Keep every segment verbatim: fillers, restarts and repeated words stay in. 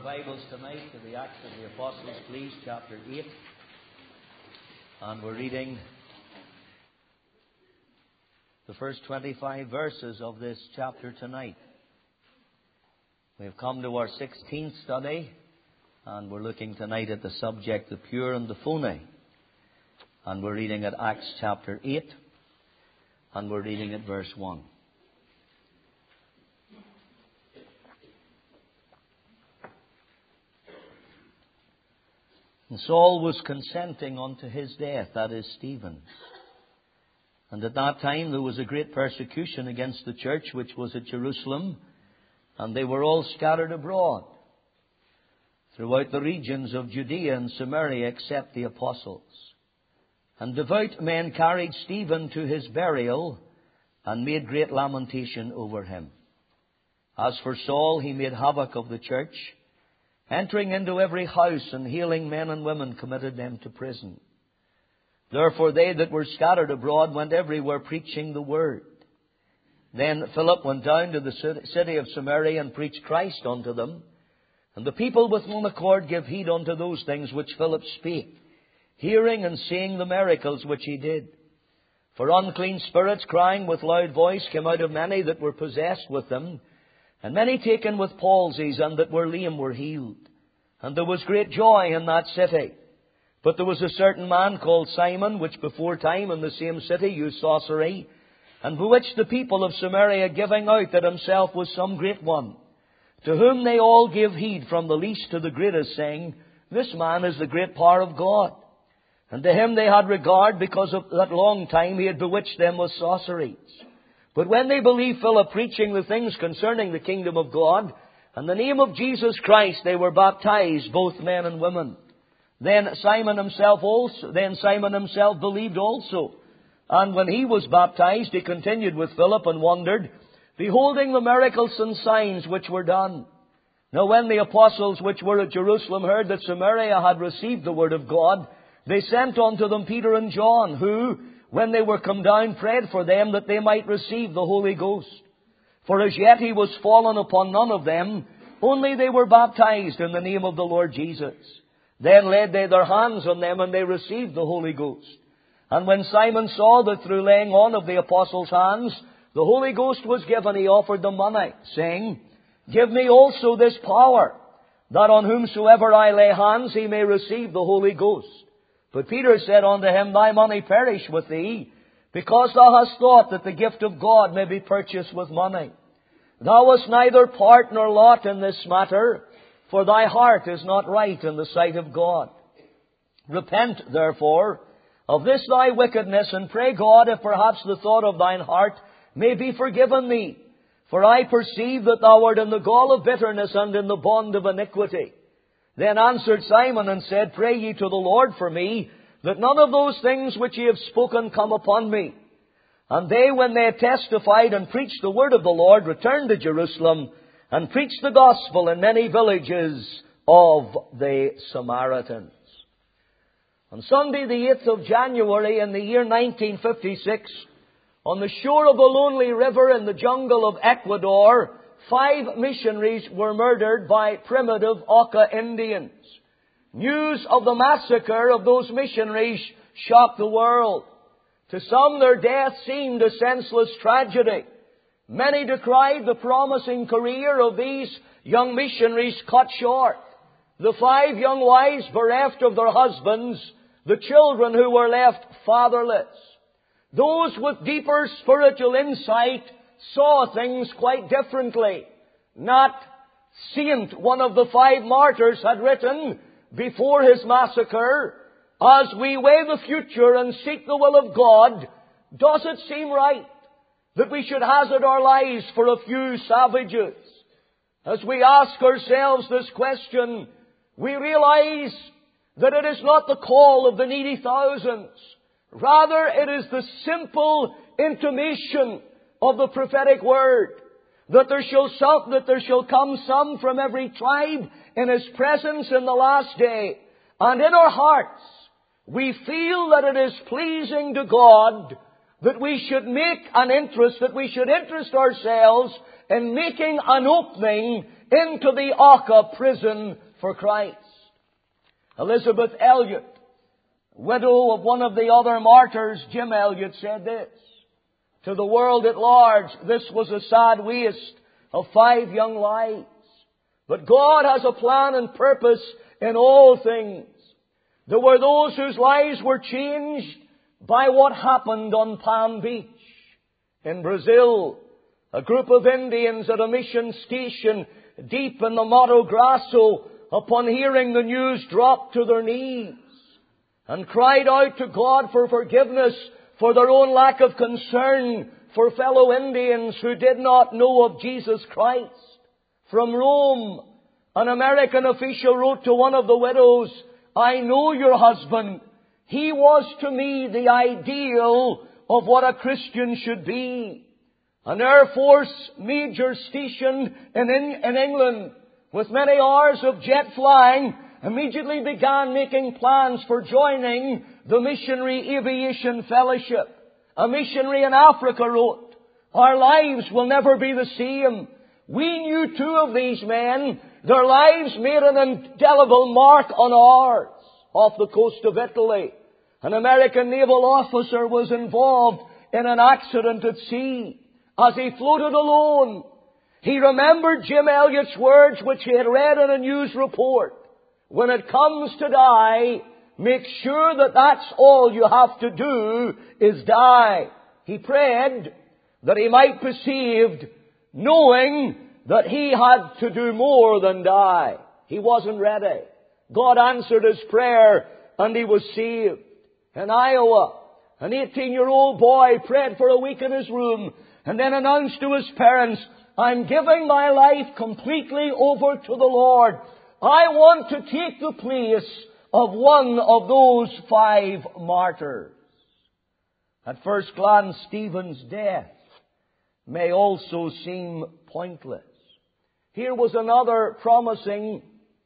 Bibles tonight to the Acts of the Apostles, please, chapter eight. And we're reading the first twenty-five verses of this chapter tonight. We've come to our sixteenth study, and we're looking tonight at the subject, the pure and the phony. And we're reading at Acts chapter eight, and we're reading at verse one. And Saul was consenting unto his death, that is Stephen. And at that time there was a great persecution against the church which was at Jerusalem, and they were all scattered abroad throughout the regions of Judea and Samaria, except the apostles. And devout men carried Stephen to his burial, and made great lamentation over him. As for Saul, he made havoc of the church, entering into every house and healing men and women, committed them to prison. Therefore they that were scattered abroad went everywhere preaching the word. Then Philip went down to the city of Samaria and preached Christ unto them. And the people with one accord gave heed unto those things which Philip spake, hearing and seeing the miracles which he did. For unclean spirits, crying with loud voice, came out of many that were possessed with them. And many taken with palsies, and that were lame were healed. And there was great joy in that city. But there was a certain man called Simon, which before time in the same city used sorcery, and bewitched the people of Samaria, giving out that himself was some great one. To whom they all gave heed, from the least to the greatest, saying, This man is the great power of God. And to him they had regard, because of that long time he had bewitched them with sorceries. But when they believed Philip preaching the things concerning the kingdom of God, and the name of Jesus Christ, they were baptized, both men and women. Then Simon himself also, then Simon himself believed also. And when he was baptized, he continued with Philip and wondered, beholding the miracles and signs which were done. Now when the apostles which were at Jerusalem heard that Samaria had received the word of God, they sent unto them Peter and John, who, when they were come down, prayed for them that they might receive the Holy Ghost. For as yet he was fallen upon none of them, only they were baptized in the name of the Lord Jesus. Then laid they their hands on them, and they received the Holy Ghost. And when Simon saw that through laying on of the apostles' hands, the Holy Ghost was given, he offered them money, saying, Give me also this power, that on whomsoever I lay hands he may receive the Holy Ghost. But Peter said unto him, Thy money perish with thee, because thou hast thought that the gift of God may be purchased with money. Thou hast neither part nor lot in this matter, for thy heart is not right in the sight of God. Repent, therefore, of this thy wickedness, and pray God, if perhaps the thought of thine heart may be forgiven thee. For I perceive that thou art in the gall of bitterness and in the bond of iniquity. Then answered Simon and said, Pray ye to the Lord for me, that none of those things which ye have spoken come upon me. And they, when they had testified and preached the word of the Lord, returned to Jerusalem, and preached the gospel in many villages of the Samaritans. On Sunday the eighth of January in the year nineteen fifty-six, on the shore of a lonely river in the jungle of Ecuador, five missionaries were murdered by primitive Auca Indians. News of the massacre of those missionaries shocked the world. To some, their death seemed a senseless tragedy. Many decried the promising career of these young missionaries cut short. The five young wives bereft of their husbands, the children who were left fatherless. Those with deeper spiritual insight saw things quite differently. Nat Saint, one of the five martyrs, had written before his massacre, As we weigh the future and seek the will of God, does it seem right that we should hazard our lives for a few savages? As we ask ourselves this question, we realize that it is not the call of the needy thousands. Rather, it is the simple intimation of the prophetic word, that there shall some, that there shall come some from every tribe in His presence in the last day. And in our hearts, we feel that it is pleasing to God that we should make an interest, that we should interest ourselves in making an opening into the Oka prison for Christ. Elizabeth Elliot, widow of one of the other martyrs, Jim Elliot, said this: to the world at large, this was a sad waste of five young lives. But God has a plan and purpose in all things. There were those whose lives were changed by what happened on Palm Beach. In Brazil, a group of Indians at a mission station deep in the Mato Grosso, upon hearing the news, dropped to their knees and cried out to God for forgiveness for their own lack of concern for fellow Indians who did not know of Jesus Christ. From Rome, an American official wrote to one of the widows, "I know your husband. He was to me the ideal of what a Christian should be." An Air Force major stationed in, in, in England with many hours of jet flying immediately began making plans for joining the Missionary Aviation Fellowship. A missionary in Africa wrote, "Our lives will never be the same. We knew two of these men. Their lives made an indelible mark on ours." Off the coast of Italy, an American naval officer was involved in an accident at sea. As he floated alone, he remembered Jim Elliot's words which he had read in a news report. "When it comes to die, make sure that that's all you have to do is die." He prayed that he might be saved, knowing that he had to do more than die. He wasn't ready. God answered his prayer and he was saved. In Iowa, an eighteen-year-old boy prayed for a week in his room and then announced to his parents, "I'm giving my life completely over to the Lord. I want to take the place of one of those five martyrs." At first glance, Stephen's death may also seem pointless. Here was another promising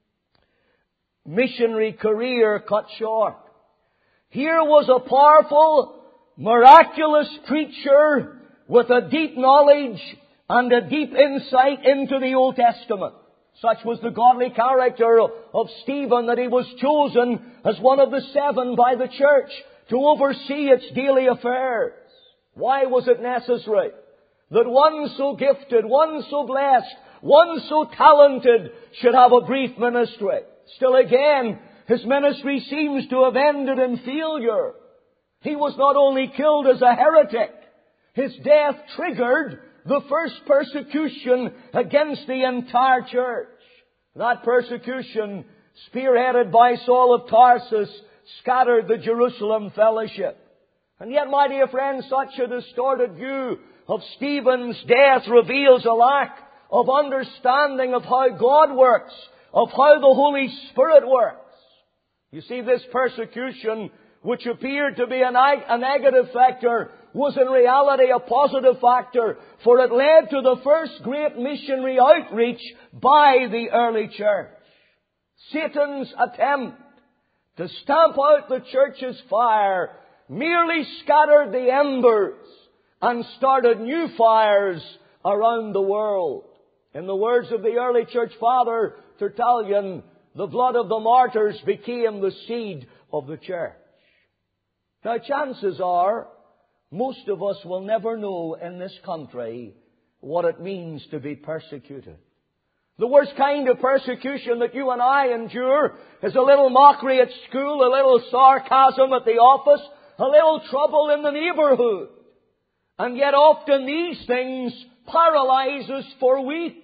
missionary career cut short. Here was a powerful, miraculous preacher with a deep knowledge and a deep insight into the Old Testament. Such was the godly character of Stephen that he was chosen as one of the seven by the church to oversee its daily affairs. Why was it necessary that one so gifted, one so blessed, one so talented should have a brief ministry? Still again, his ministry seems to have ended in failure. He was not only killed as a heretic, his death triggered the first persecution against the entire church. That persecution, spearheaded by Saul of Tarsus, scattered the Jerusalem fellowship. And yet, my dear friends, such a distorted view of Stephen's death reveals a lack of understanding of how God works, of how the Holy Spirit works. You see, this persecution, which appeared to be a, neg- a negative factor, was in reality a positive factor, for it led to the first great missionary outreach by the early church. Satan's attempt to stamp out the church's fire merely scattered the embers and started new fires around the world. In the words of the early church father Tertullian, the blood of the martyrs became the seed of the church. Now, chances are, most of us will never know in this country what it means to be persecuted. The worst kind of persecution that you and I endure is a little mockery at school, a little sarcasm at the office, a little trouble in the neighborhood. And yet often these things paralyze us for weeks.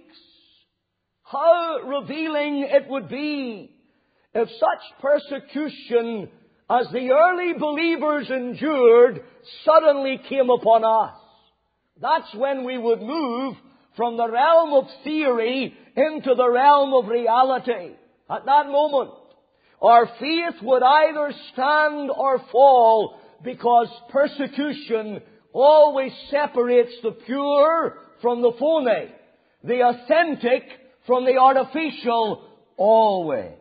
How revealing it would be if such persecution as the early believers endured suddenly came upon us. That's when we would move from the realm of theory into the realm of reality. At that moment, our faith would either stand or fall, because persecution always separates the pure from the phony, the authentic from the artificial, always.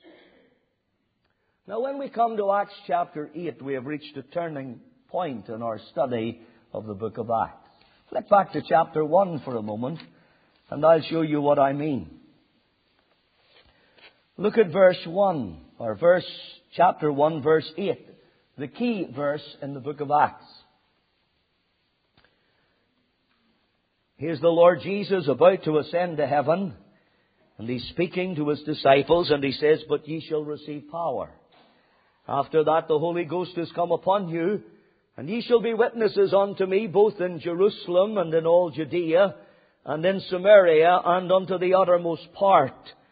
Now, when we come to Acts chapter eight, we have reached a turning point in our study of the book of Acts. Flip back to chapter one for a moment, and I'll show you what I mean. Look at verse one, or verse, chapter one, verse eight. The key verse in the book of Acts. Here's the Lord Jesus about to ascend to heaven, and He's speaking to His disciples, and He says, "But ye shall receive power. After that the Holy Ghost is come upon you, and ye shall be witnesses unto me, both in Jerusalem and in all Judea, and in Samaria, and unto the uttermost part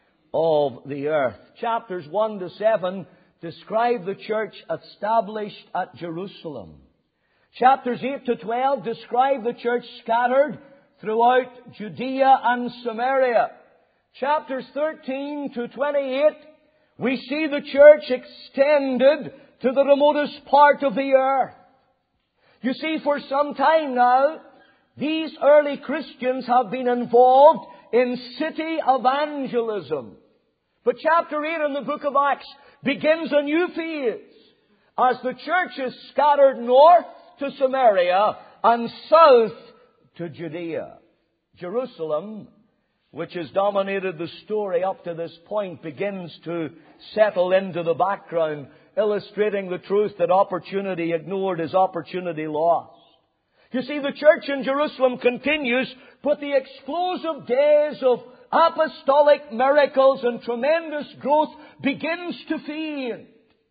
of the earth." Chapters one to seven describe the church established at Jerusalem. Chapters eight to twelve describe the church scattered throughout Judea and Samaria. Chapters thirteen to twenty-eight, we see the church extended to the remotest part of the earth. You see, for some time now, these early Christians have been involved in city evangelism. But chapter eight in the book of Acts begins a new phase as the church is scattered north to Samaria and south to Judea. Jerusalem, which has dominated the story up to this point, begins to settle into the background, illustrating the truth that opportunity ignored is opportunity lost. You see, the church in Jerusalem continues, but the explosive days of apostolic miracles and tremendous growth begins to fade.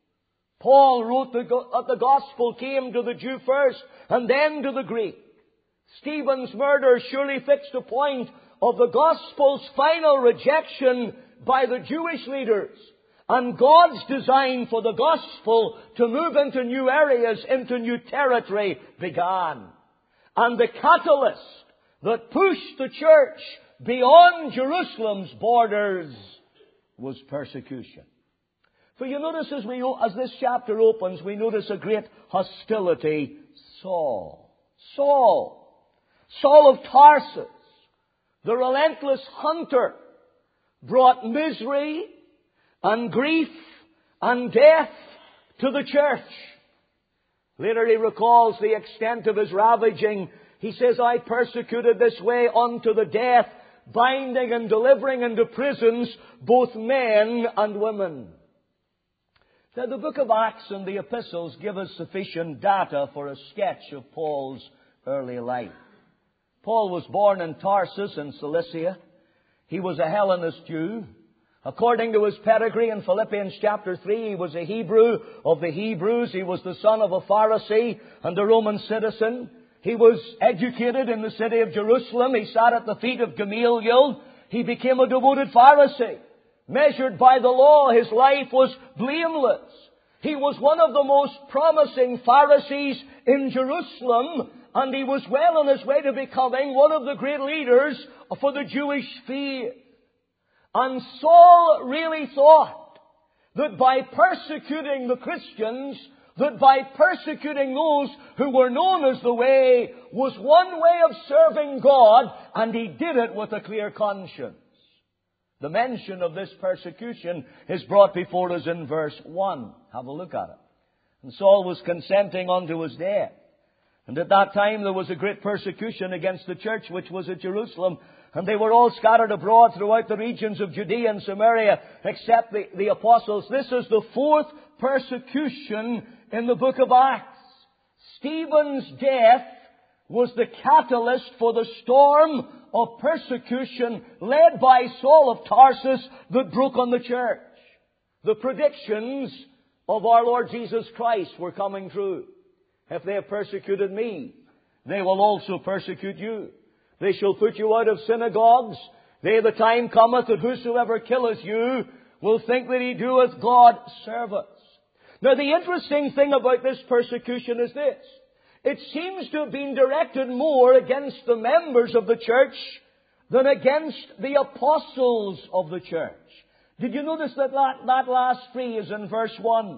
Paul wrote that the gospel came to the Jew first and then to the Greek. Stephen's murder surely fixed a point of the gospel's final rejection by the Jewish leaders, and God's design for the gospel to move into new areas, into new territory began. And the catalyst that pushed the church beyond Jerusalem's borders was persecution. For you notice as we, as this chapter opens, we notice a great hostility. Saul. Saul. Saul of Tarsus, the relentless hunter, brought misery and grief and death to the church. Later he recalls the extent of his ravaging. He says, "I persecuted this way unto the death, binding and delivering into prisons both men and women." Now, the book of Acts and the epistles give us sufficient data for a sketch of Paul's early life. Paul was born in Tarsus in Cilicia. He was a Hellenist Jew. According to his pedigree in Philippians chapter three, he was a Hebrew of the Hebrews. He was the son of a Pharisee and a Roman citizen. He was educated in the city of Jerusalem. He sat at the feet of Gamaliel. He became a devoted Pharisee. Measured by the law, his life was blameless. He was one of the most promising Pharisees in Jerusalem, and he was well on his way to becoming one of the great leaders for the Jewish faith. And Saul really thought that by persecuting the Christians, that by persecuting those who were known as the Way, was one way of serving God, and he did it with a clear conscience. The mention of this persecution is brought before us in verse one. Have a look at it. "And Saul was consenting unto his death. And at that time there was a great persecution against the church which was at Jerusalem. And they were all scattered abroad throughout the regions of Judea and Samaria, except the, the apostles." This is the fourth persecution in the book of Acts. Stephen's death was the catalyst for the storm of persecution led by Saul of Tarsus that broke on the church. The predictions of our Lord Jesus Christ were coming true. "If they have persecuted me, they will also persecute you. They shall put you out of synagogues. They, the time cometh that whosoever killeth you will think that he doeth God service." Now, the interesting thing about this persecution is this. It seems to have been directed more against the members of the church than against the apostles of the church. Did you notice that that, that last phrase in verse one?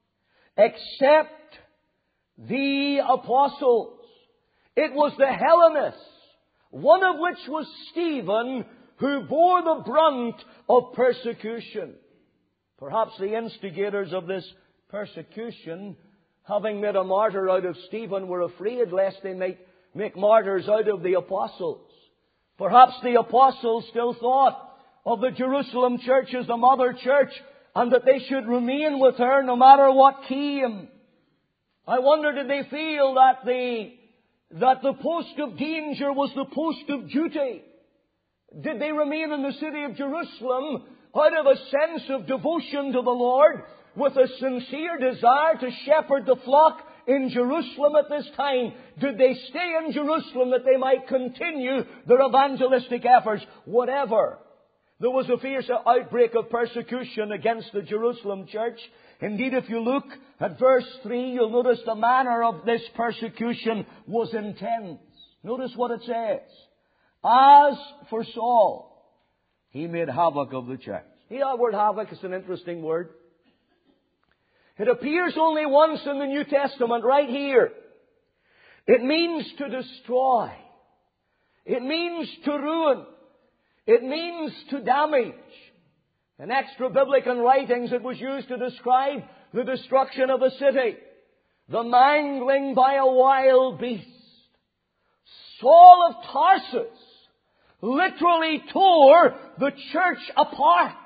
"Except the apostles." It was the Hellenists, one of which was Stephen, who bore the brunt of persecution. Perhaps the instigators of this persecution, having made a martyr out of Stephen, were afraid lest they might make martyrs out of the apostles. Perhaps the apostles still thought of the Jerusalem church as the mother church, and that they should remain with her no matter what came. I wonder, did they feel that the, that the post of danger was the post of duty? Did they remain in the city of Jerusalem out of a sense of devotion to the Lord, with a sincere desire to shepherd the flock in Jerusalem at this time? Did they stay in Jerusalem that they might continue their evangelistic efforts? Whatever. There was a fierce outbreak of persecution against the Jerusalem church. Indeed, if you look at verse three, you'll notice the manner of this persecution was intense. Notice what it says. As for Saul, he made havoc of the church. See, that word havoc is an interesting word. It appears only once in the New Testament, right here. It means to destroy. It means to ruin. It means to damage. In extra-biblical writings, it was used to describe the destruction of a city, the mangling by a wild beast. Saul of Tarsus literally tore the church apart.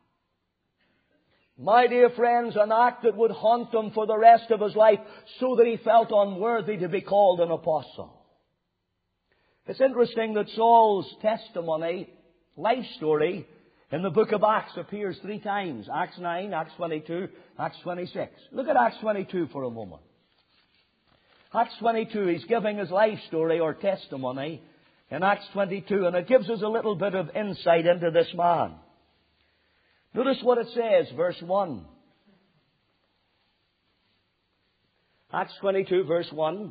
My dear friends, an act that would haunt him for the rest of his life, so that he felt unworthy to be called an apostle. It's interesting that Saul's testimony, life story, in the book of Acts appears three times. Acts nine, Acts twenty-two, Acts twenty-six. Look at Acts twenty-two for a moment. Acts twenty-two, he's giving his life story or testimony in Acts twenty-two, and it gives us a little bit of insight into this man. Notice what it says, verse one. Acts twenty-two, verse one.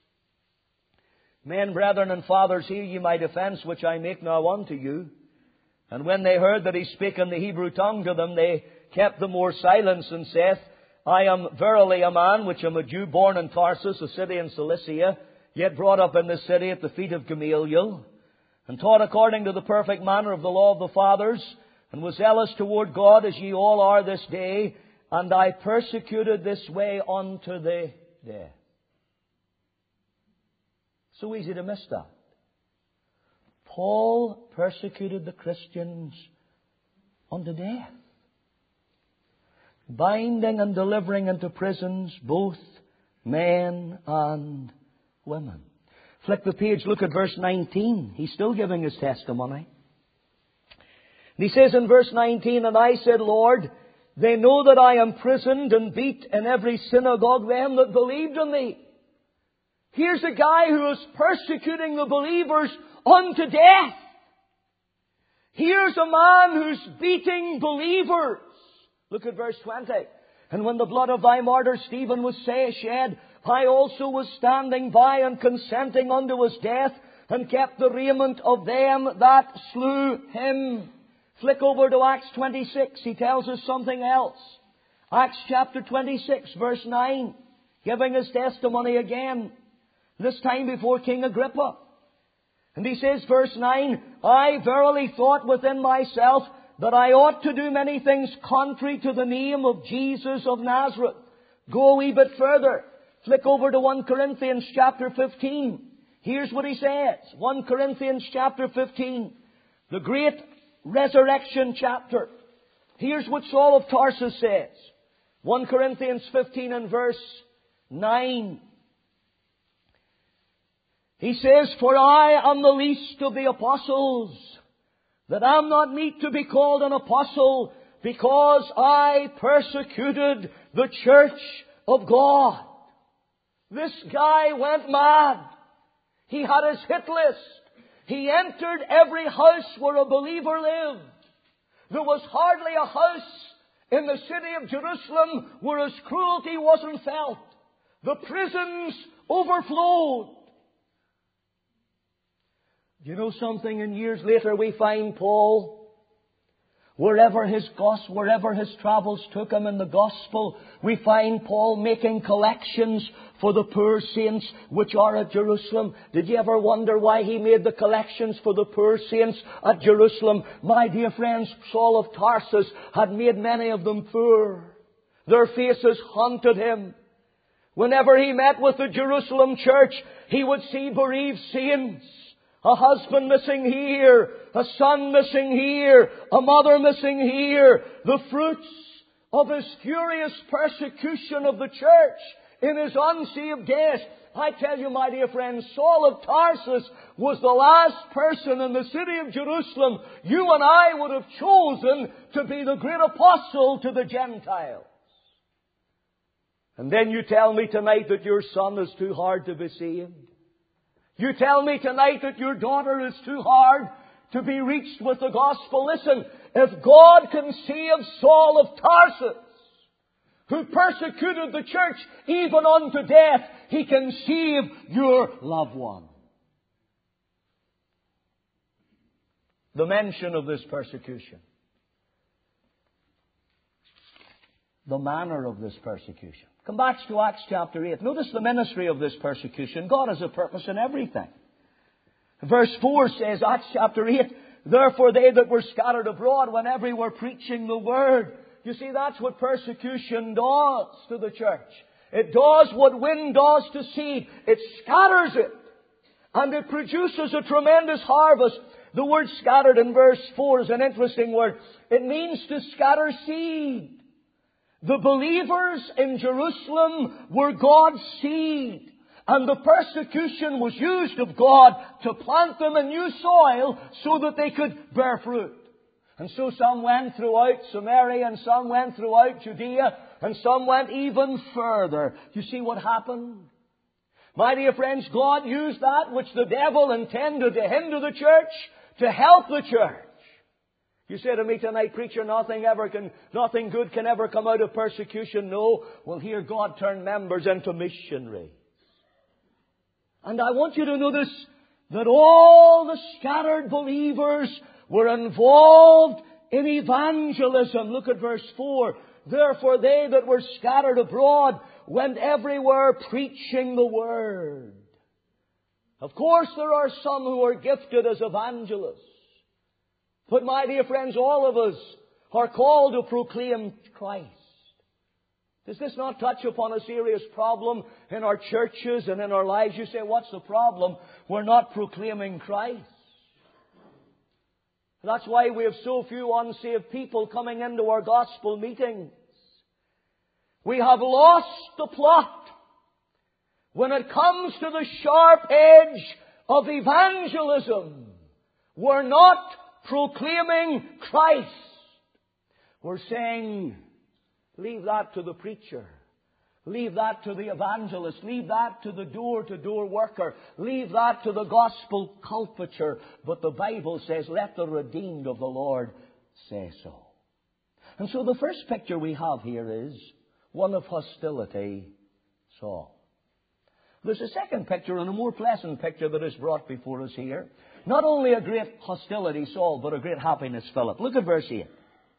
Men, brethren, and fathers, hear ye my defence, which I make now unto you. And when they heard that he spake in the Hebrew tongue to them, they kept the more silence, and saith, I am verily a man which am a Jew, born in Tarsus, a city in Cilicia, yet brought up in this city at the feet of Gamaliel, and taught according to the perfect manner of the law of the fathers, and was zealous toward God, as ye all are this day, and I persecuted this way unto the death. So easy to miss that. Paul persecuted the Christians unto death, binding and delivering into prisons both men and women. Flick the page, look at verse nineteen. He's still giving his testimony. And he says in verse nineteen, And I said, Lord, they know that I am prisoned and beat in every synagogue them that believed in thee. Here's a guy who is persecuting the believers unto death. Here's a man who's beating believers. Look at verse twenty. And when the blood of thy martyr Stephen was shed, I also was standing by and consenting unto his death, and kept the raiment of them that slew him. Flick over to Acts twenty-six. He tells us something else. Acts chapter twenty-six, verse nine. Giving his testimony again. This time before King Agrippa. And he says, verse nine, I verily thought within myself that I ought to do many things contrary to the name of Jesus of Nazareth. Go a wee bit further. Flick over to First Corinthians chapter fifteen. Here's what he says. First Corinthians chapter fifteen. The great resurrection chapter. Here's what Saul of Tarsus says. First Corinthians fifteen and verse nine. He says, For I am the least of the apostles, that I am not meet to be called an apostle, because I persecuted the church of God. This guy went mad. He had his hit list. He entered every house where a believer lived. There was hardly a house in the city of Jerusalem where his cruelty wasn't felt. The prisons overflowed. You know something? And years later we find Paul, wherever his gospel, wherever his travels took him in the gospel, we find Paul making collections for the poor saints which are at Jerusalem. Did you ever wonder why he made the collections for the poor saints at Jerusalem? My dear friends, Saul of Tarsus had made many of them poor. Their faces haunted him. Whenever he met with the Jerusalem church, he would see bereaved saints A husband missing here, a son missing here, a mother missing here. The fruits of his furious persecution of the church in his unsaved days. I tell you, my dear friends, Saul of Tarsus was the last person in the city of Jerusalem you and I would have chosen to be the great apostle to the Gentiles. And then you tell me tonight that your son is too hard to be saved. You tell me tonight that your daughter is too hard to be reached with the gospel. Listen, if God can save Saul of Tarsus, who persecuted the church even unto death, He can save your loved one. The mention of this persecution. The manner of this persecution. Come back to Acts chapter eight. Notice the ministry of this persecution. God has a purpose in everything. Verse four says, Acts chapter eight, therefore they that were scattered abroad when every were preaching the word. You see, that's what persecution does to the church. It does what wind does to seed. It scatters it. And it produces a tremendous harvest. The word scattered in verse four is an interesting word. It means to scatter seed. The believers in Jerusalem were God's seed. And the persecution was used of God to plant them in new soil so that they could bear fruit. And so some went throughout Samaria, and some went throughout Judea, and some went even further. You see what happened? My dear friends, God used that which the devil intended to hinder the church to help the church. You say to me tonight, preacher, nothing ever can, nothing good can ever come out of persecution. No. Well, here God turned members into missionaries. And I want you to notice that all the scattered believers were involved in evangelism. Look at verse four. Therefore they that were scattered abroad went everywhere preaching the word. Of course there are some who are gifted as evangelists. But my dear friends, all of us are called to proclaim Christ. Does this not touch upon a serious problem in our churches and in our lives? You say, what's the problem? We're not proclaiming Christ. That's why we have so few unsaved people coming into our gospel meetings. We have lost the plot. When it comes to the sharp edge of evangelism, we're not proclaiming Christ. We're saying, leave that to the preacher. Leave that to the evangelist. Leave that to the door-to-door worker. Leave that to the gospel culture. But the Bible says, let the redeemed of the Lord say so. And so the first picture we have here is one of hostility, Saul. There's a second picture, and a more pleasant picture, that is brought before us here. Not only a great hostility, Saul, but a great happiness, Philip. Look at verse eight.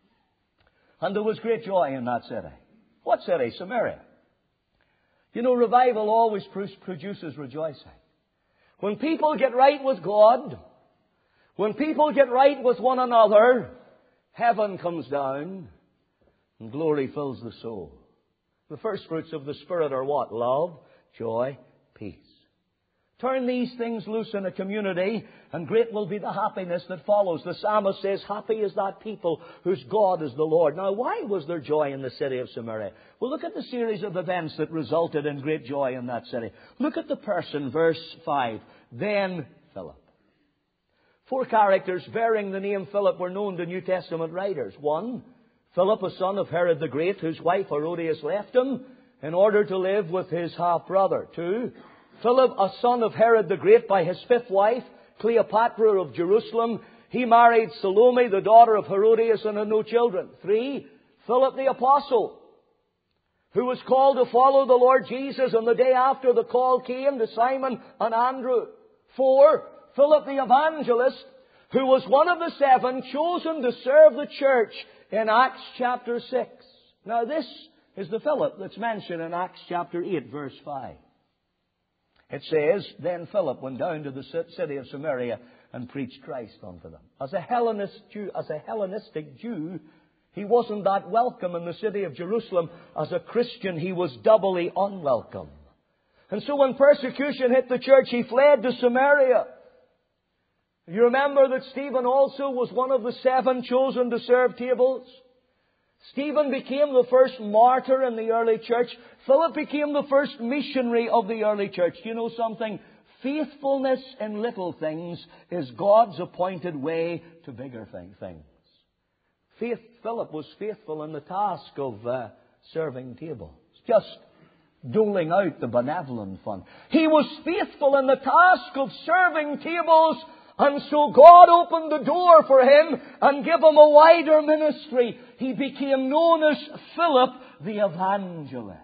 And there was great joy in that city. What city? Samaria. You know, revival always produces rejoicing. When people get right with God, when people get right with one another, heaven comes down and glory fills the soul. The first fruits of the Spirit are what? Love, joy, peace. Turn these things loose in a community, and great will be the happiness that follows. The psalmist says, happy is that people whose God is the Lord. Now, why was there joy in the city of Samaria? Well, look at the series of events that resulted in great joy in that city. Look at the person, verse five. Then Philip. Four characters bearing the name Philip were known to New Testament writers. One, Philip, a son of Herod the Great, whose wife Herodias left him in order to live with his half-brother. Two, Philip, a son of Herod the Great, by his fifth wife, Cleopatra of Jerusalem. He married Salome, the daughter of Herodias, and had no children. Three, Philip the Apostle, who was called to follow the Lord Jesus, and the day after the call came to Simon and Andrew. Four, Philip the Evangelist, who was one of the seven chosen to serve the church in Acts chapter six. Now this is the Philip that's mentioned in Acts chapter eight, verse five. It says, then Philip went down to the city of Samaria and preached Christ unto them. As a Hellenist Jew, as a Hellenistic Jew, he wasn't that welcome in the city of Jerusalem. As a Christian, he was doubly unwelcome. And so when persecution hit the church, he fled to Samaria. You remember that Stephen also was one of the seven chosen to serve tables? Stephen became the first martyr in the early church. Philip became the first missionary of the early church. Do you know something? Faithfulness in little things is God's appointed way to bigger things. Faith, Philip was faithful in the task of uh, serving tables. Just doling out the benevolent fund. He was faithful in the task of serving tables, and so God opened the door for him and gave him a wider ministry. He became known as Philip the Evangelist.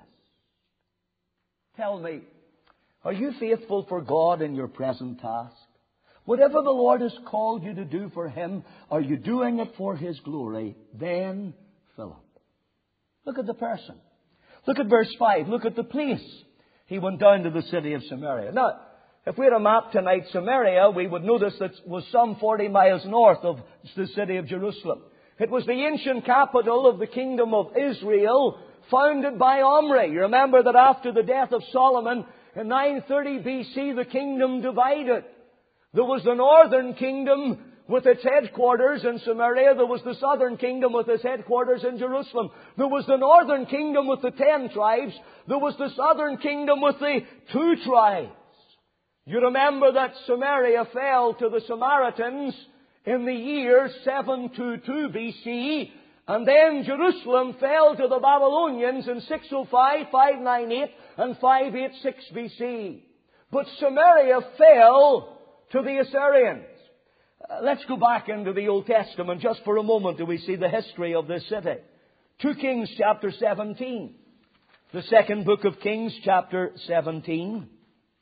Tell me, are you faithful for God in your present task? Whatever the Lord has called you to do for Him, are you doing it for His glory? Then Philip. Look at the person. Look at verse five. Look at the place. He went down to the city of Samaria. Now, if we had a map tonight, Samaria, we would notice that it was some forty miles north of the city of Jerusalem. It was the ancient capital of the kingdom of Israel, founded by Omri. You remember that after the death of Solomon, in nine thirty B C, the kingdom divided. There was the northern kingdom with its headquarters in Samaria. There was the southern kingdom with its headquarters in Jerusalem. There was the northern kingdom with the ten tribes. There was the southern kingdom with the two tribes. You remember that Samaria fell to the Samaritans in the year seven twenty-two B C, and then Jerusalem fell to the Babylonians in six oh five, five ninety-eight, and five eighty-six B C. But Samaria fell to the Assyrians. Uh, let's go back into the Old Testament just for a moment till we see the history of this city. Two Kings chapter seventeen. The second book of Kings chapter seventeen.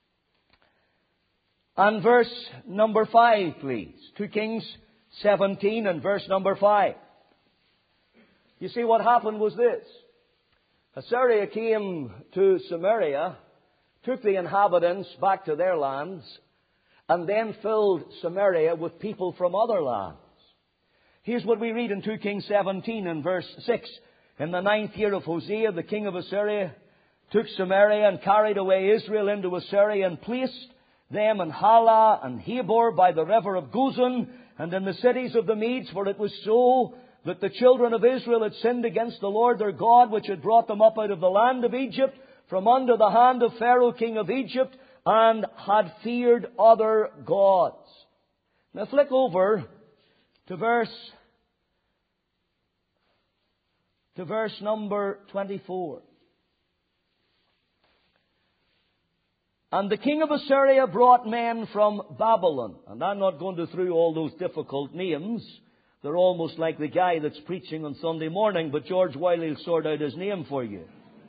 And verse number five, please. Two Kings seventeen and verse number five. You see, what happened was this. Assyria came to Samaria, took the inhabitants back to their lands, and then filled Samaria with people from other lands. Here's what we read in two Kings seventeen and verse six. In the ninth year of Hosea, the king of Assyria took Samaria and carried away Israel into Assyria and placed them in Halah and Habor by the river of Gozan and in the cities of the Medes, for it was so that the children of Israel had sinned against the Lord their God, which had brought them up out of the land of Egypt, from under the hand of Pharaoh king of Egypt, and had feared other gods. Now flick over to verse, to verse number twenty-four. And the king of Assyria brought men from Babylon. And I'm not going to through all those difficult names. They're almost like the guy that's preaching on Sunday morning, but George Wiley will sort out his name for you.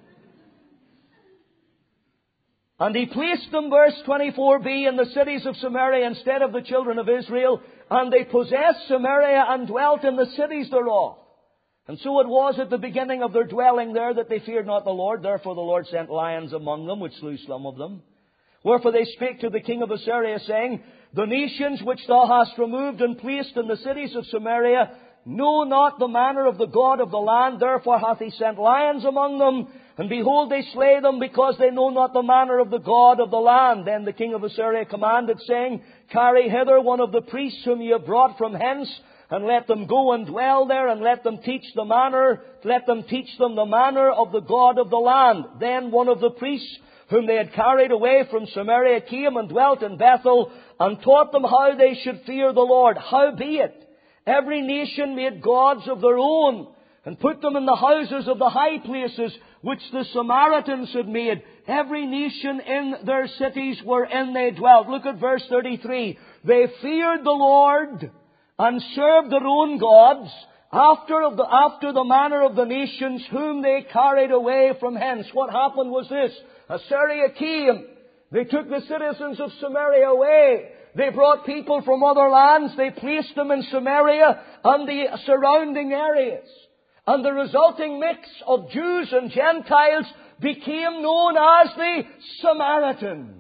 And he placed them, verse twenty-four b, in the cities of Samaria instead of the children of Israel. And they possessed Samaria and dwelt in the cities thereof. And so it was at the beginning of their dwelling there that they feared not the Lord. Therefore the Lord sent lions among them, which slew some of them. Wherefore they spake to the king of Assyria, saying, The nations which thou hast removed and placed in the cities of Samaria know not the manner of the God of the land. Therefore hath he sent lions among them. And behold, they slay them, because they know not the manner of the God of the land. Then the king of Assyria commanded, saying, Carry hither one of the priests whom ye have brought from hence, and let them go and dwell there, and let them teach the manner, let them teach them the manner of the God of the land. Then one of the priests whom they had carried away from Samaria came and dwelt in Bethel, and taught them how they should fear the Lord. Howbeit, every nation made gods of their own, and put them in the houses of the high places, which the Samaritans had made. Every nation in their cities wherein they dwelt. Look at verse thirty-three. They feared the Lord, and served their own gods, after, of the, after the manner of the nations whom they carried away from hence. What happened was this. Assyria came. They took the citizens of Samaria away. They brought people from other lands. They placed them in Samaria and the surrounding areas. And the resulting mix of Jews and Gentiles became known as the Samaritans.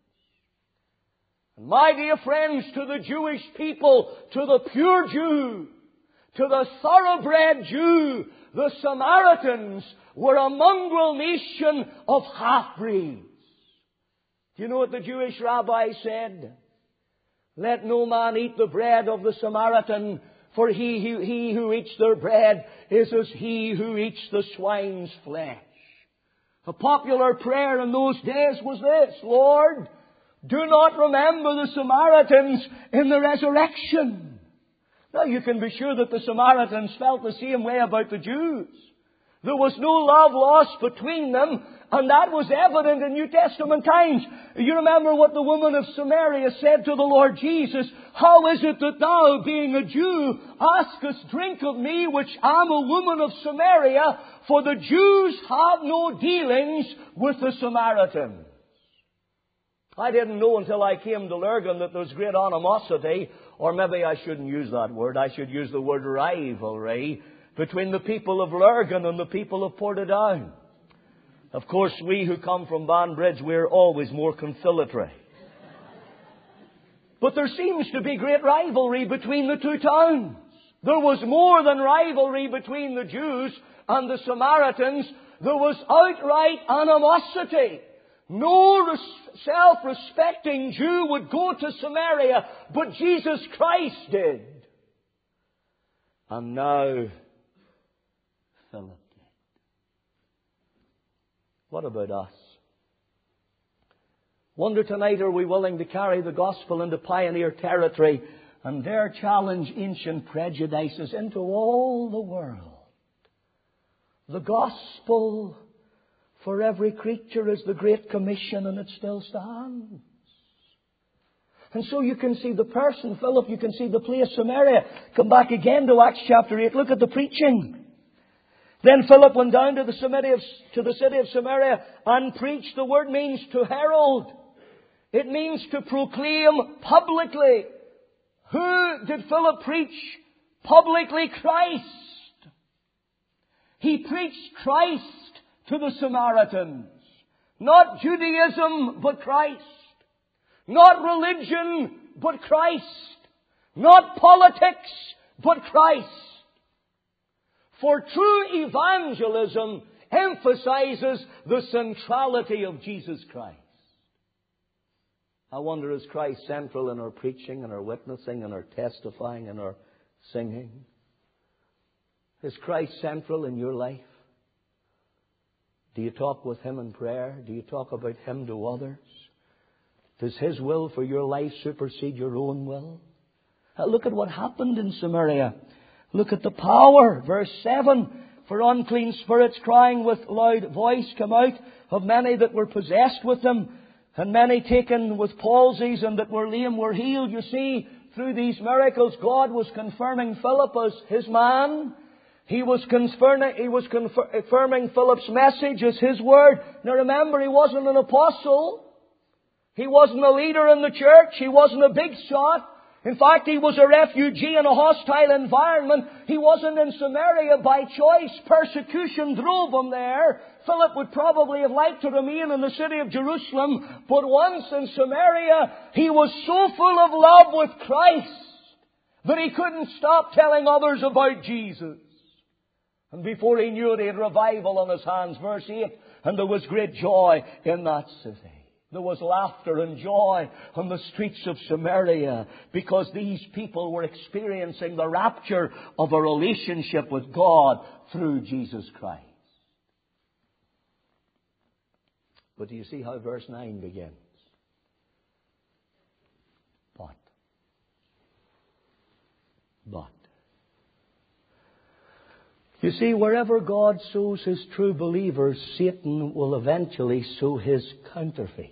And my dear friends, to the Jewish people, to the pure Jew, to the thoroughbred Jew, the Samaritans were a mongrel nation of half-breeds. Do you know what the Jewish rabbi said? Let no man eat the bread of the Samaritan, for he who, he who eats their bread is as he who eats the swine's flesh. A popular prayer in those days was this: Lord, do not remember the Samaritans in the resurrection. Now you can be sure that the Samaritans felt the same way about the Jews. There was no love lost between them, and that was evident in New Testament times. You remember what the woman of Samaria said to the Lord Jesus: How is it that thou, being a Jew, askest drink of me, which am a woman of Samaria? For the Jews have no dealings with the Samaritans. I didn't know until I came to Lurgan that there was great animosity, or maybe I shouldn't use that word, I should use the word rivalry, between the people of Lurgan and the people of Portadown. Of course, we who come from Banbridge, we're always more conciliatory. But there seems to be great rivalry between the two towns. There was more than rivalry between the Jews and the Samaritans. There was outright animosity. No res- self-respecting Jew would go to Samaria, but Jesus Christ did. And now, Philip did. What about us? Wonder tonight, are we willing to carry the gospel into pioneer territory and dare challenge ancient prejudices into all the world? The gospel for every creature is the Great Commission, and it still stands. And so you can see the person, Philip, you can see the place, Samaria. Come back again to Acts chapter eight. Look at the preaching. Then Philip went down to the city of, to the city of Samaria and preached. The word means to herald. It means to proclaim publicly. Who did Philip preach publicly? Christ. He preached Christ to the Samaritans. Not Judaism, but Christ. Not religion, but Christ. Not politics, but Christ. For true evangelism emphasizes the centrality of Jesus Christ. I wonder, is Christ central in our preaching and our witnessing and our testifying and our singing? Is Christ central in your life? Do you talk with Him in prayer? Do you talk about Him to others? Does His will for your life supersede your own will? Now look at what happened in Samaria. Look at the power. Verse seven. For unclean spirits crying with loud voice come out of many that were possessed with them, and many taken with palsies, and that were lame were healed. You see, through these miracles, God was confirming Philip as His man. He was confirming, he was confirming Philip's message as His word. Now remember, he wasn't an apostle. He wasn't a leader in the church. He wasn't a big shot. In fact, he was a refugee in a hostile environment. He wasn't in Samaria by choice. Persecution drove him there. Philip would probably have liked to remain in the city of Jerusalem. But once in Samaria, he was so full of love with Christ that he couldn't stop telling others about Jesus. And before he knew it, he had revival on his hands. Verse eight, and there was great joy in that city. There was laughter and joy on the streets of Samaria because these people were experiencing the rapture of a relationship with God through Jesus Christ. But do you see how verse nine begins? But. But. You see, wherever God sows His true believers, Satan will eventually sow his counterfeits.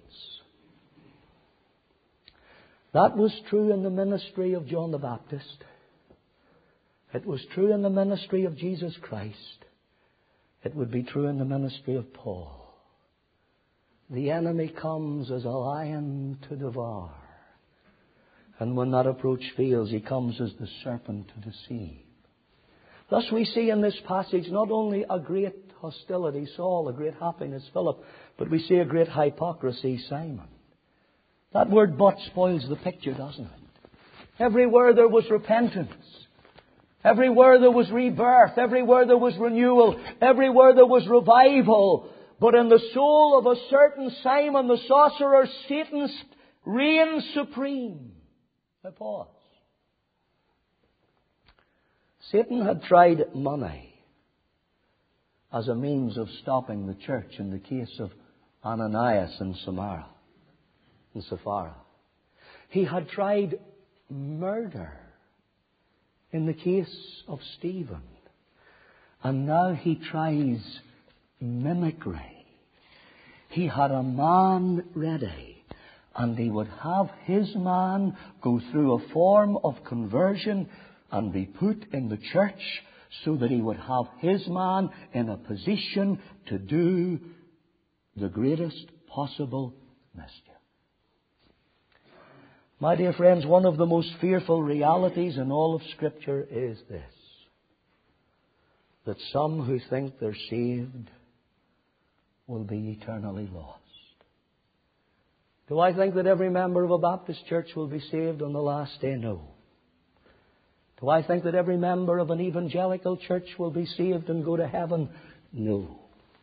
That was true in the ministry of John the Baptist. It was true in the ministry of Jesus Christ. It would be true in the ministry of Paul. The enemy comes as a lion to devour. And when that approach fails, he comes as the serpent to deceive. Thus we see in this passage not only a great hostility, Saul, a great happiness, Philip, but we see a great hypocrisy, Simon. That word but spoils the picture, doesn't it? Everywhere there was repentance. Everywhere there was rebirth. Everywhere there was renewal. Everywhere there was revival. But in the soul of a certain Simon the sorcerer, Satan reigned supreme. I pause. Satan had tried money as a means of stopping the church in the case of Ananias and Samara and Sapphira. He had tried murder in the case of Stephen. And now he tries mimicry. He had a man ready, and he would have his man go through a form of conversion and be put in the church so that he would have his man in a position to do the greatest possible mischief. My dear friends, one of the most fearful realities in all of Scripture is this: that some who think they're saved will be eternally lost. Do I think that every member of a Baptist church will be saved on the last day? No. Do I think that every member of an evangelical church will be saved and go to heaven? No.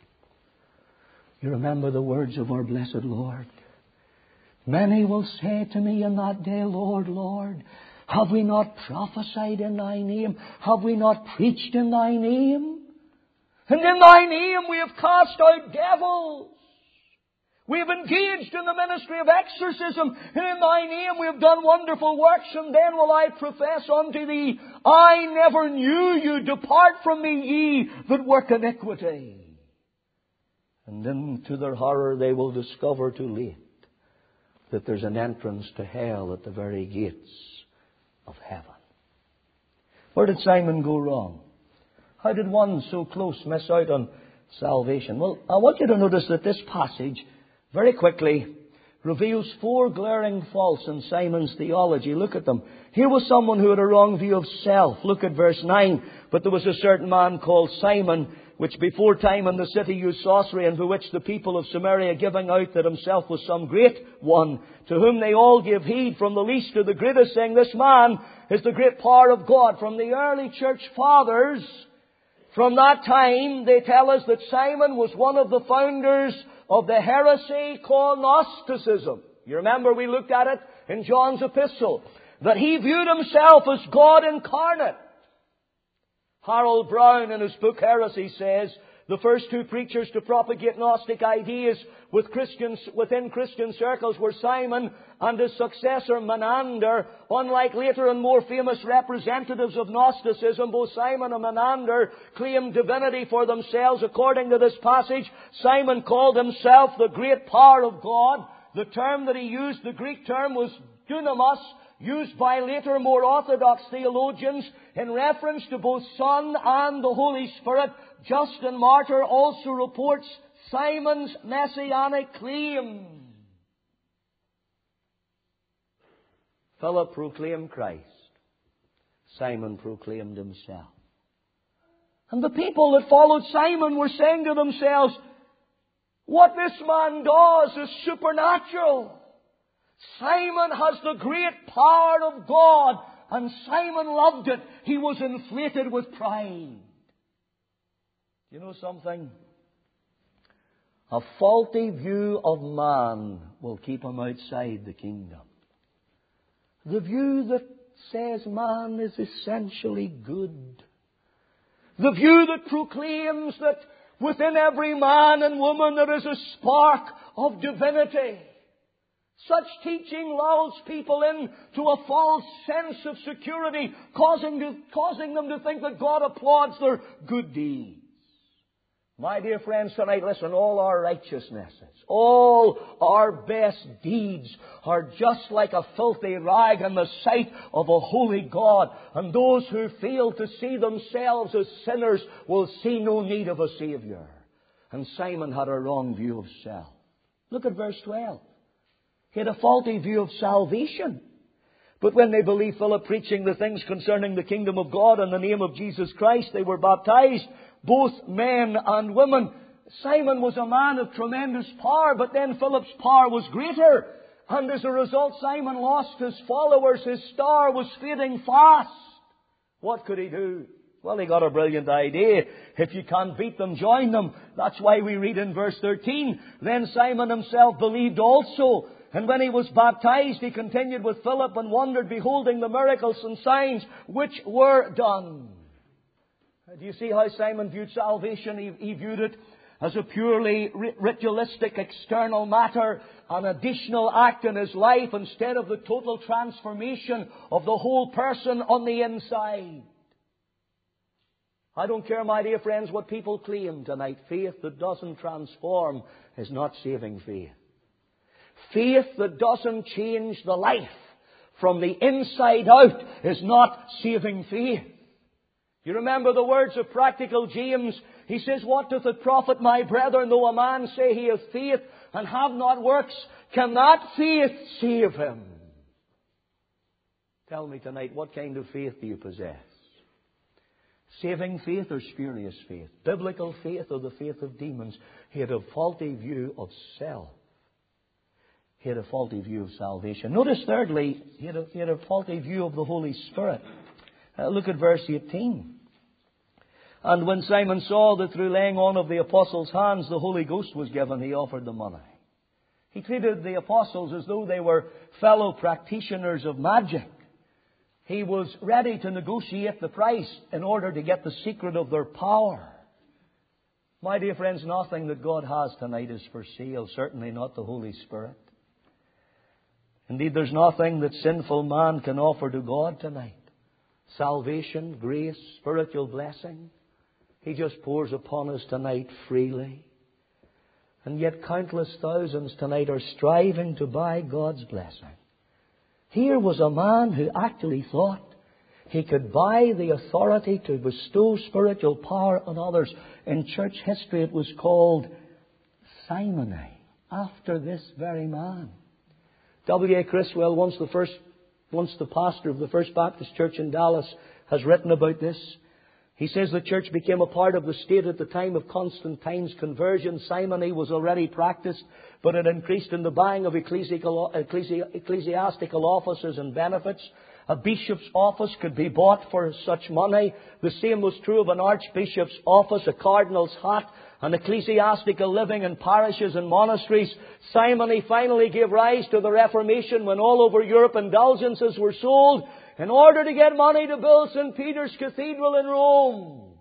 You remember the words of our blessed Lord. Many will say to me in that day, Lord, Lord, have we not prophesied in Thy name? Have we not preached in Thy name? And in Thy name we have cast out devils. We have engaged in the ministry of exorcism. And in Thy name we have done wonderful works. And then will I profess unto Thee, I never knew you. Depart from me, ye that work iniquity. And then to their horror they will discover too late that there's an entrance to hell at the very gates of heaven. Where did Simon go wrong? How did one so close miss out on salvation? Well, I want you to notice that this passage very quickly reveals four glaring faults in Simon's theology. Look at them. Here was someone who had a wrong view of self. Look at verse nine. But there was a certain man called Simon, which before time in the city used sorcery, and bewitched the people of Samaria, giving out that himself was some great one, to whom they all gave heed, from the least to the greatest, saying, this man is the great power of God. From the early church fathers, from that time, they tell us that Simon was one of the founders of the heresy called Gnosticism. You remember we looked at it in John's epistle, that he viewed himself as God incarnate. Harold Brown, in his book Heresy, says the first two preachers to propagate Gnostic ideas with Christians, within Christian circles were Simon and his successor Menander. Unlike later and more famous representatives of Gnosticism, both Simon and Menander claimed divinity for themselves. According to this passage, Simon called himself the great power of God. The term that he used, the Greek term, was dunamis, used by later more orthodox theologians in reference to both Son and the Holy Spirit. Justin Martyr also reports Simon's messianic claim. Philip proclaimed Christ. Simon proclaimed himself. And the people that followed Simon were saying to themselves, what this man does is supernatural. Simon has the great power of God, and Simon loved it. He was inflated with pride. You know something? A faulty view of man will keep him outside the kingdom. The view that says man is essentially good. The view that proclaims that within every man and woman there is a spark of divinity. Such teaching lulls people into a false sense of security, causing, to, causing them to think that God applauds their good deeds. My dear friends, tonight, listen, all our righteousnesses, all our best deeds are just like a filthy rag in the sight of a holy God. And those who fail to see themselves as sinners will see no need of a Saviour. And Simon had a wrong view of self. Look at verse twelve. He had a faulty view of salvation. But when they believed Philip preaching the things concerning the kingdom of God in the name of Jesus Christ, they were baptized, both men and women. Simon was a man of tremendous power, but then Philip's power was greater. And as a result, Simon lost his followers. His star was fading fast. What could he do? Well, he got a brilliant idea. If you can't beat them, join them. That's why we read in verse thirteen, then Simon himself believed also, And when he was baptized, he continued with Philip and wondered, beholding the miracles and signs which were done. Do you see how Simon viewed salvation? He, he viewed it as a purely ritualistic external matter, an additional act in his life instead of the total transformation of the whole person on the inside. I don't care, my dear friends, what people claim tonight. Faith that doesn't transform is not saving faith. Faith that doesn't change the life from the inside out is not saving faith. You remember the words of practical James. He says, what doth it profit, my brethren, though a man say he hath faith and have not works? Can that faith save him? Tell me tonight, what kind of faith do you possess? Saving faith or spurious faith? Biblical faith or the faith of demons? He had a faulty view of self. He had a faulty view of salvation. Notice thirdly, he had a, he had a faulty view of the Holy Spirit. Uh, look at verse eighteen. And when Simon saw that through laying on of the apostles' hands the Holy Ghost was given, he offered the money. He treated the apostles as though they were fellow practitioners of magic. He was ready to negotiate the price in order to get the secret of their power. My dear friends, nothing that God has tonight is for sale. Certainly not the Holy Spirit. Indeed, there's nothing that sinful man can offer to God tonight. Salvation, grace, spiritual blessing. He just pours upon us tonight freely. And yet countless thousands tonight are striving to buy God's blessing. Here was a man who actually thought he could buy the authority to bestow spiritual power on others. In church history it was called simony, after this very man. W A Criswell, once the first, once the pastor of the First Baptist Church in Dallas, has written about this. He says the church became a part of the state at the time of Constantine's conversion. Simony was already practiced, but it increased in the buying of ecclesiastical, ecclesiastical offices and benefits. A bishop's office could be bought for such money. The same was true of an archbishop's office, a cardinal's hat, and ecclesiastical living in parishes and monasteries. Simony finally gave rise to the Reformation when all over Europe indulgences were sold in order to get money to build Saint Peter's Cathedral in Rome.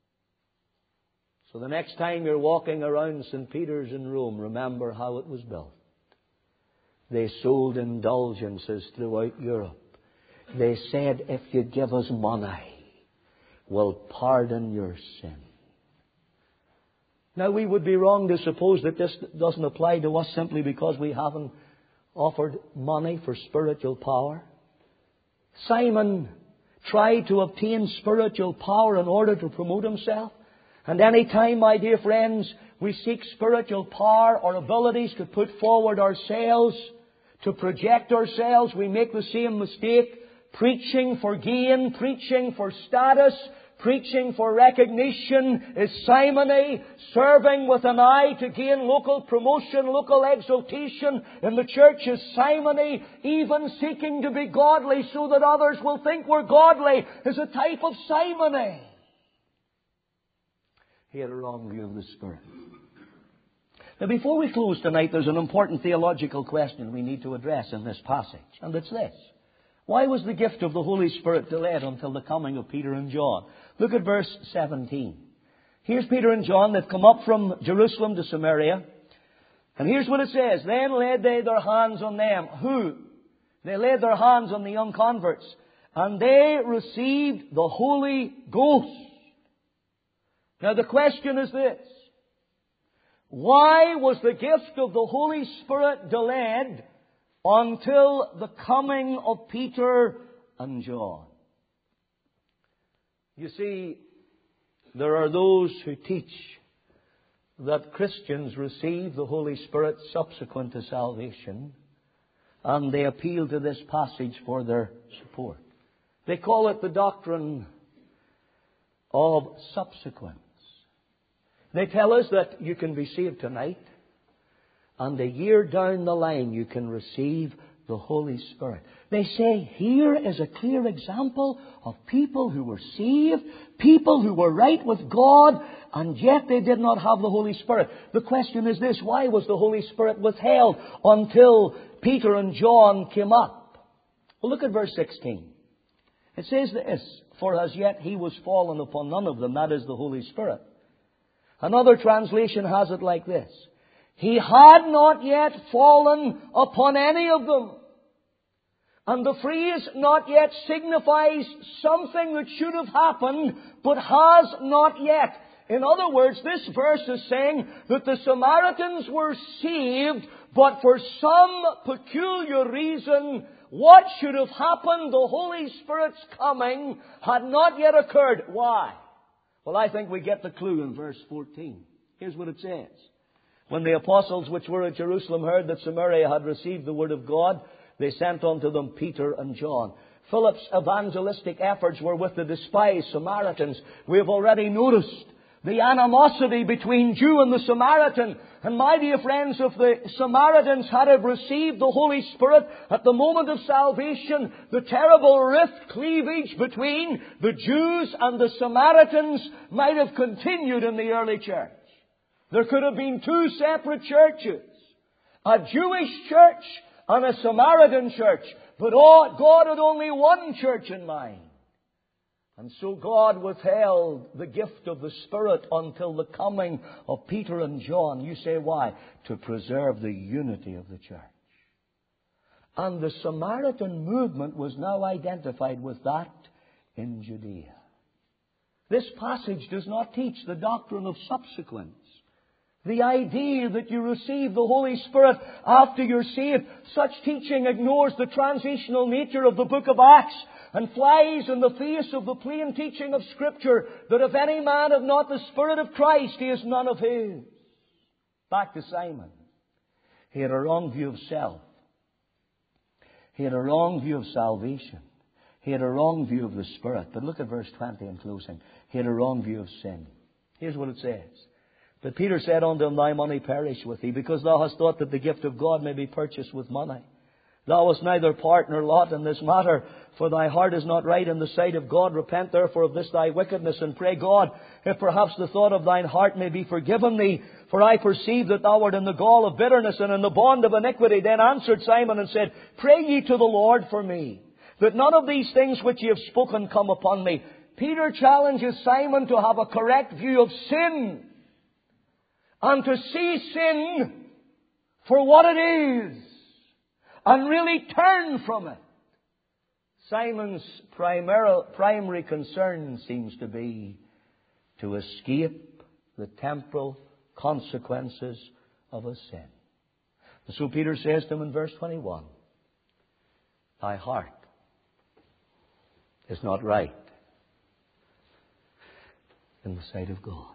So the next time you're walking around Saint Peter's in Rome, remember how it was built. They sold indulgences throughout Europe. They said, if you give us money, we'll pardon your sin. Now, we would be wrong to suppose that this doesn't apply to us simply because we haven't offered money for spiritual power. Simon tried to obtain spiritual power in order to promote himself. And any time, my dear friends, we seek spiritual power or abilities to put forward ourselves, to project ourselves, we make the same mistake. Preaching for gain, preaching for status, preaching for recognition is simony. Serving with an eye to gain local promotion, local exaltation in the church is simony. Even seeking to be godly so that others will think we're godly is a type of simony. He had a wrong view of the Spirit. Now, before we close tonight, there's an important theological question we need to address in this passage, and it's this. Why was the gift of the Holy Spirit delayed until the coming of Peter and John? Look at verse seventeen. Here's Peter and John. They've come up from Jerusalem to Samaria. And here's what it says. Then laid they their hands on them. Who? They laid their hands on the young converts. And they received the Holy Ghost. Now the question is this. Why was the gift of the Holy Spirit delayed until the coming of Peter and John? You see, there are those who teach that Christians receive the Holy Spirit subsequent to salvation, and they appeal to this passage for their support. They call it the doctrine of subsequence. They tell us that you can be saved tonight, and a year down the line you can receive the Holy Spirit. They say here is a clear example of people who were saved, people who were right with God, and yet they did not have the Holy Spirit. The question is this: why was the Holy Spirit withheld until Peter and John came up? Well, look at verse sixteen. It says this: for as yet he was fallen upon none of them, that is the Holy Spirit. Another translation has it like this: he had not yet fallen upon any of them. And the phrase "not yet" signifies something that should have happened, but has not yet. In other words, this verse is saying that the Samaritans were saved, but for some peculiar reason, what should have happened, the Holy Spirit's coming, had not yet occurred. Why? Well, I think we get the clue in verse fourteen. Here's what it says. When the apostles which were at Jerusalem heard that Samaria had received the word of God, they sent unto them Peter and John. Philip's evangelistic efforts were with the despised Samaritans. We have already noticed the animosity between Jew and the Samaritan. And my dear friends, if the Samaritans had have received the Holy Spirit at the moment of salvation, the terrible rift, cleavage between the Jews and the Samaritans might have continued in the early church. There could have been two separate churches, a Jewish church and a Samaritan church. But God had only one church in mind. And so God withheld the gift of the Spirit until the coming of Peter and John. You say, why? To preserve the unity of the church. And the Samaritan movement was now identified with that in Judea. This passage does not teach the doctrine of subsequence. The idea that you receive the Holy Spirit after you're saved. Such teaching ignores the transitional nature of the book of Acts and flies in the face of the plain teaching of Scripture that if any man have not the Spirit of Christ, he is none of his. Back to Simon. He had a wrong view of self. He had a wrong view of salvation. He had a wrong view of the Spirit. But look at verse twenty in closing. He had a wrong view of sin. Here's what it says. But Peter said unto him, thy money perish with thee, because thou hast thought that the gift of God may be purchased with money. Thou hast neither part nor lot in this matter, for thy heart is not right in the sight of God. Repent therefore of this thy wickedness, and pray God, if perhaps the thought of thine heart may be forgiven thee. For I perceive that thou art in the gall of bitterness and in the bond of iniquity. Then answered Simon and said, pray ye to the Lord for me, that none of these things which ye have spoken come upon me. Peter challenges Simon to have a correct view of sin, and to see sin for what it is, and really turn from it. Simon's primary, primary concern seems to be to escape the temporal consequences of a sin. And so Peter says to him in verse twenty-one, thy heart is not right in the sight of God.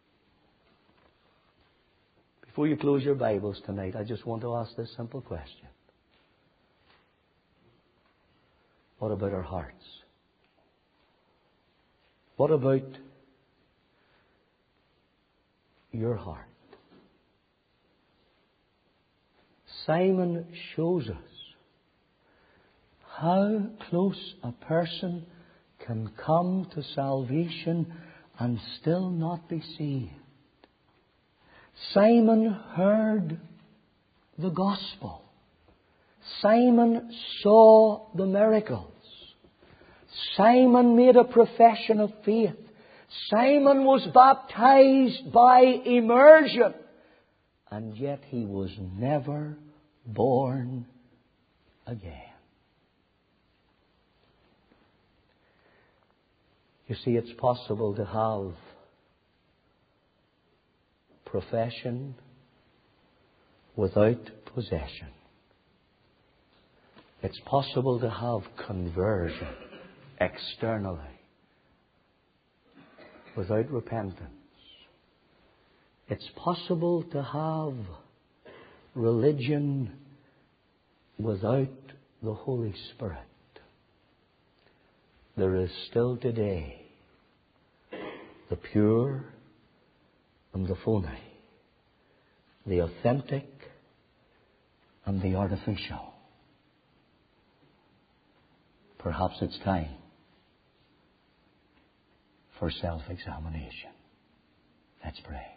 Before you close your Bibles tonight, I just want to ask this simple question. What about our hearts? What about your heart? Simon shows us how close a person can come to salvation and still not be saved. Simon heard the gospel. Simon saw the miracles. Simon made a profession of faith. Simon was baptized by immersion. And yet he was never born again. You see, it's possible to have profession without possession. It's possible to have conversion externally without repentance. It's possible to have religion without the Holy Spirit. There is still today the pure and the phony, the authentic and the artificial. perhaps it's time for self-examination. Let's pray.